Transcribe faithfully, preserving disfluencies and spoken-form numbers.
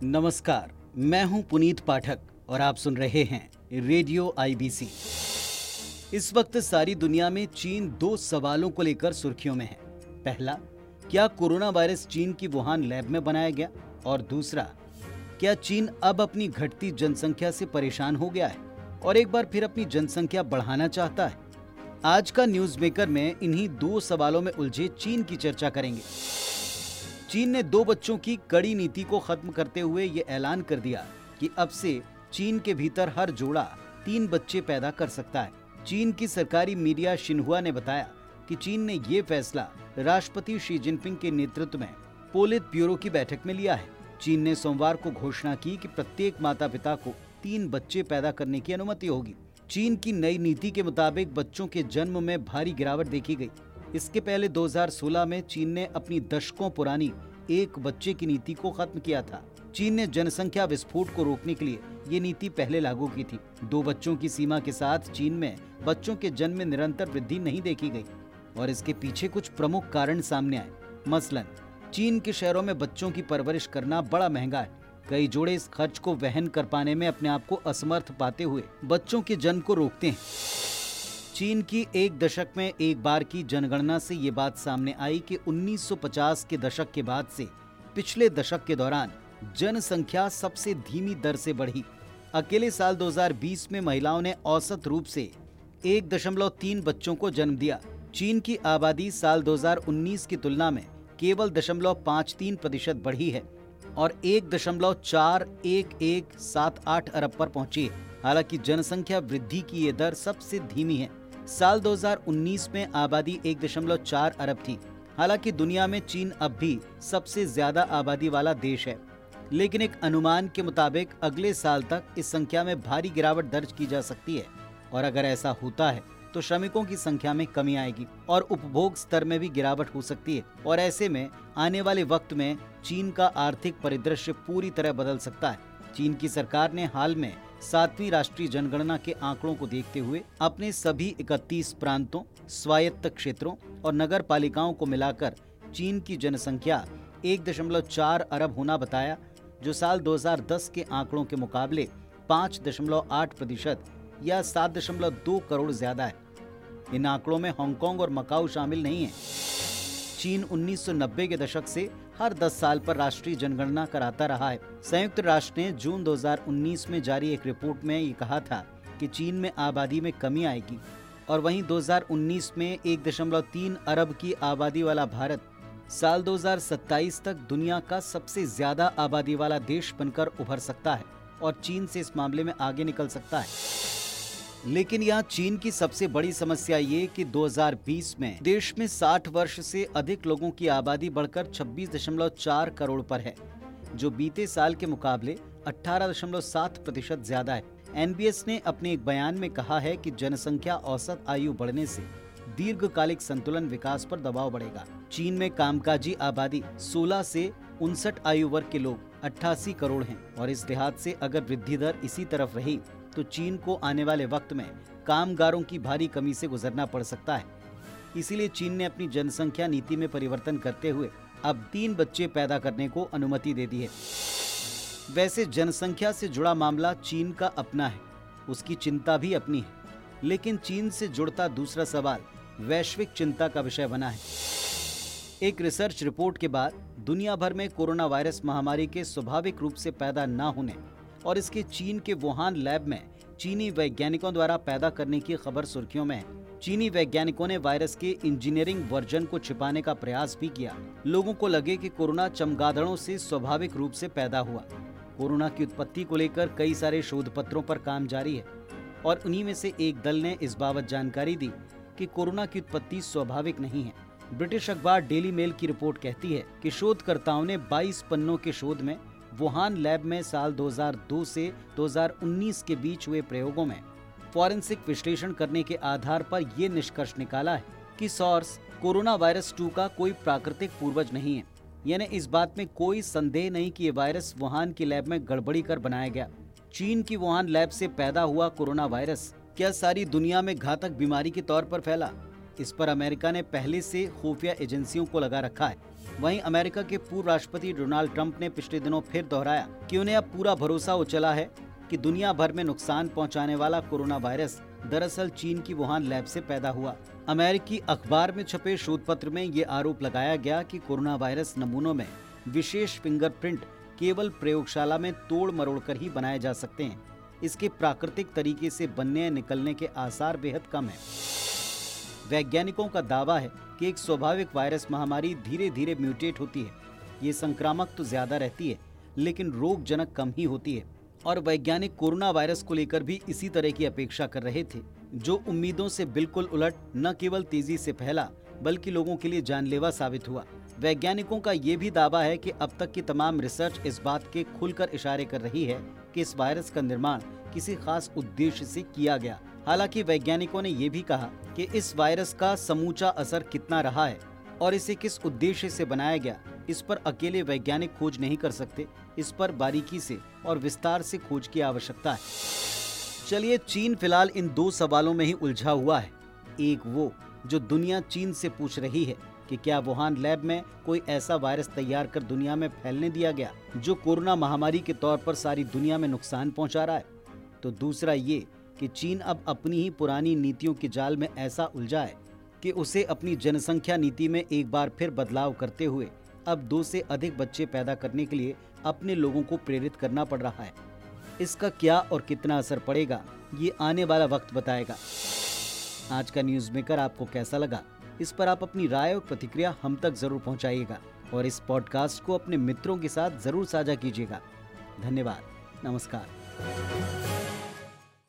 नमस्कार, मैं हूं पुनीत पाठक और आप सुन रहे हैं रेडियो आई बी सी। इस वक्त सारी दुनिया में चीन दो सवालों को लेकर सुर्खियों में है। पहला, क्या कोरोना वायरस चीन की वुहान लैब में बनाया गया? और दूसरा, क्या चीन अब अपनी घटती जनसंख्या से परेशान हो गया है और एक बार फिर अपनी जनसंख्या बढ़ाना चाहता है? आज का न्यूज मेकर में इन्हीं दो सवालों में उलझे चीन की चर्चा करेंगे। चीन ने दो बच्चों की कड़ी नीति को खत्म करते हुए ये ऐलान कर दिया कि अब से चीन के भीतर हर जोड़ा तीन बच्चे पैदा कर सकता है। चीन की सरकारी मीडिया शिन्हुआ ने बताया कि चीन ने ये फैसला राष्ट्रपति शी जिनपिंग के नेतृत्व में पोलित ब्यूरो की बैठक में लिया है। चीन ने सोमवार को घोषणा की कि प्रत्येक माता पिता को तीन बच्चे पैदा करने की अनुमति होगी। चीन की नई नीति के मुताबिक बच्चों के जन्म में भारी गिरावट देखी गई। इसके पहले दो हज़ार सोलह में चीन ने अपनी दशकों पुरानी एक बच्चे की नीति को खत्म किया था। चीन ने जनसंख्या विस्फोट को रोकने के लिए ये नीति पहले लागू की थी। दो बच्चों की सीमा के साथ चीन में बच्चों के जन्म में निरंतर वृद्धि नहीं देखी गई और इसके पीछे कुछ प्रमुख कारण सामने आए। मसलन, चीन के शहरों में बच्चों की परवरिश करना बड़ा महंगा है। कई जोड़े इस खर्च को वहन कर पाने में अपने आप को असमर्थ पाते हुए बच्चों के जन्म को रोकते हैं। चीन की एक दशक में एक बार की जनगणना से ये बात सामने आई कि उन्नीस सौ पचास के दशक के बाद से पिछले दशक के दौरान जनसंख्या सबसे धीमी दर से बढ़ी। अकेले साल दो हज़ार बीस में महिलाओं ने औसत रूप से एक दशमलव तीन बच्चों को जन्म दिया। चीन की आबादी साल दो हज़ार उन्नीस की तुलना में केवल दशमलव पाँच तीन प्रतिशत बढ़ी है और एक दशमलव चार एक एक सात आठ अरब पर पहुंची है। हालांकि जनसंख्या वृद्धि की ये दर सबसे धीमी है। साल दो हज़ार उन्नीस में आबादी एक दशमलव चार अरब थी। हालांकि दुनिया में चीन अब भी सबसे ज्यादा आबादी वाला देश है, लेकिन एक अनुमान के मुताबिक अगले साल तक इस संख्या में भारी गिरावट दर्ज की जा सकती है और अगर ऐसा होता है तो श्रमिकों की संख्या में कमी आएगी और उपभोग स्तर में भी गिरावट हो सकती है और ऐसे में आने वाले वक्त में चीन का आर्थिक परिदृश्य पूरी तरह बदल सकता है। चीन की सरकार ने हाल में सातवीं राष्ट्रीय जनगणना के आंकड़ों को देखते हुए अपने सभी इकतीस प्रांतों, स्वायत्त क्षेत्रों और नगर पालिकाओं को मिलाकर चीन की जनसंख्या एक दशमलव चार अरब होना बताया, जो साल दो हज़ार दस के आंकड़ों के मुकाबले पाँच दशमलव आठ प्रतिशत या सात दशमलव दो करोड़ ज्यादा है। इन आंकड़ों में हांगकांग और मकाऊ शामिल नहीं है। चीन उन्नीस सौ नब्बे के दशक से हर दस साल पर राष्ट्रीय जनगणना कराता रहा है। संयुक्त राष्ट्र ने जून दो हज़ार उन्नीस में जारी एक रिपोर्ट में ये कहा था कि चीन में आबादी में कमी आएगी और वहीं दो हज़ार उन्नीस में एक दशमलव तीन अरब की आबादी वाला भारत साल दो हज़ार सत्ताईस तक दुनिया का सबसे ज्यादा आबादी वाला देश बनकर उभर सकता है और चीन से इस मामले में आगे निकल सकता है। लेकिन यहाँ चीन की सबसे बड़ी समस्या ये कि दो हज़ार बीस में देश में साठ वर्ष से अधिक लोगों की आबादी बढ़कर छब्बीस दशमलव चार करोड़ पर है, जो बीते साल के मुकाबले अठारह दशमलव सात प्रतिशत ज्यादा है। एन बी एस ने अपने एक बयान में कहा है कि जनसंख्या औसत आयु बढ़ने से दीर्घकालिक संतुलन विकास पर दबाव बढ़ेगा। चीन में कामकाजी आबादी सोलह से उनसठ आयु वर्ग के लोग अट्ठासी करोड़ हैं और इस लिहाज से अगर वृद्धि दर इसी तरफ रही तो चीन को आने वाले वक्त में कामगारों की भारी कमी से गुजरना पड़ सकता है। इसीलिए चीन ने अपनी जनसंख्या नीति में परिवर्तन करते हुए अब तीन बच्चे पैदा करने को अनुमति दे दी है। वैसे जनसंख्या से जुड़ा मामला चीन का अपना है, उसकी चिंता भी अपनी है, लेकिन चीन से जुड़ता दूसरा सवाल वैश्विक चिंता का विषय बना है। एक रिसर्च रिपोर्ट के बाद दुनिया भर में कोरोना वायरस महामारी के स्वाभाविक रूप से पैदा न होने और इसके चीन के वुहान लैब में चीनी वैज्ञानिकों द्वारा पैदा करने की खबर सुर्खियों में है। चीनी वैज्ञानिकों ने वायरस के इंजीनियरिंग वर्जन को छिपाने का प्रयास भी किया। लोगों को लगे कि कोरोना चमगादड़ों से स्वाभाविक रूप से पैदा हुआ। कोरोना की उत्पत्ति को लेकर कई सारे शोध पत्रों पर काम जारी है और उन्हीं में से एक दल ने इस बाबत जानकारी दी कि कोरोना की उत्पत्ति स्वाभाविक नहीं है। ब्रिटिश अखबार डेली मेल की रिपोर्ट कहती है कि शोधकर्ताओं ने बाईस पन्नों के शोध में वुहान लैब में साल दो हज़ार दो से दो हज़ार उन्नीस के बीच हुए प्रयोगों में फॉरेंसिक विश्लेषण करने के आधार पर यह निष्कर्ष निकाला है कि सॉर्स कोरोना वायरस टू का कोई प्राकृतिक पूर्वज नहीं है। यानी इस बात में कोई संदेह नहीं कि ये वायरस वुहान की लैब में गड़बड़ी कर बनाया गया। चीन की वुहान लैब से पैदा हुआ कोरोना वायरस क्या सारी दुनिया में घातक बीमारी के तौर पर फैला? इस पर अमेरिका ने पहले से खुफिया एजेंसियों को लगा रखा है। वहीं अमेरिका के पूर्व राष्ट्रपति डोनाल्ड ट्रंप ने पिछले दिनों फिर दोहराया कि उन्हें अब पूरा भरोसा उचला है कि दुनिया भर में नुकसान पहुंचाने वाला कोरोना वायरस दरअसल चीन की वुहान लैब से पैदा हुआ। अमेरिकी अखबार में छपे शोध पत्र में ये आरोप लगाया गया कि कोरोना वायरस नमूनों में विशेष फिंगरप्रिंट केवल प्रयोगशाला में तोड़ मरोड़ कर ही बनाए जा सकते हैं। इसके प्राकृतिक तरीके से बनने निकलने के आसार बेहद कम हैं। वैज्ञानिकों का दावा है कि एक स्वाभाविक वायरस महामारी धीरे धीरे म्यूटेट होती है। ये संक्रामक तो ज्यादा रहती है, लेकिन रोगजनक कम ही होती है। और वैज्ञानिक कोरोना वायरस को लेकर भी इसी तरह की अपेक्षा कर रहे थे, जो उम्मीदों से बिल्कुल उलट न केवल तेजी से फैला बल्कि लोगों के लिए जानलेवा साबित हुआ। वैज्ञानिकों का ये भी दावा है कि अब तक की तमाम रिसर्च इस बात के खुलकर इशारे कर रही है कि इस वायरस का निर्माण किसी खास उद्देश्य से किया गया। हालांकि वैज्ञानिकों ने यह भी कहा कि इस वायरस का समूचा असर कितना रहा है और इसे किस उद्देश्य से बनाया गया, इस पर अकेले वैज्ञानिक खोज नहीं कर सकते। इस पर बारीकी से और विस्तार से खोज की आवश्यकता है। चलिए, चीन फिलहाल इन दो सवालों में ही उलझा हुआ है। एक वो जो दुनिया चीन से पूछ रही है कि क्या वुहान लैब में कोई ऐसा वायरस तैयार कर दुनिया में फैलने दिया गया जो कोरोना महामारी के तौर पर सारी दुनिया में नुकसान पहुंचा रहा है। तो दूसरा ये कि चीन अब अपनी ही पुरानी नीतियों के जाल में ऐसा उलझा है कि उसे अपनी जनसंख्या नीति में एक बार फिर बदलाव करते हुए अब दो से अधिक बच्चे पैदा करने के लिए अपने लोगों को प्रेरित करना पड़ रहा है। इसका क्या और कितना असर पड़ेगा, ये आने वाला वक्त बताएगा। आज का न्यूज़ मेकर आपको कैसा लगा, इस पर आप अपनी राय और प्रतिक्रिया हम तक जरूर पहुंचाइएगा और इस पॉडकास्ट को अपने मित्रों के साथ जरूर साझा कीजिएगा। धन्यवाद। नमस्कार।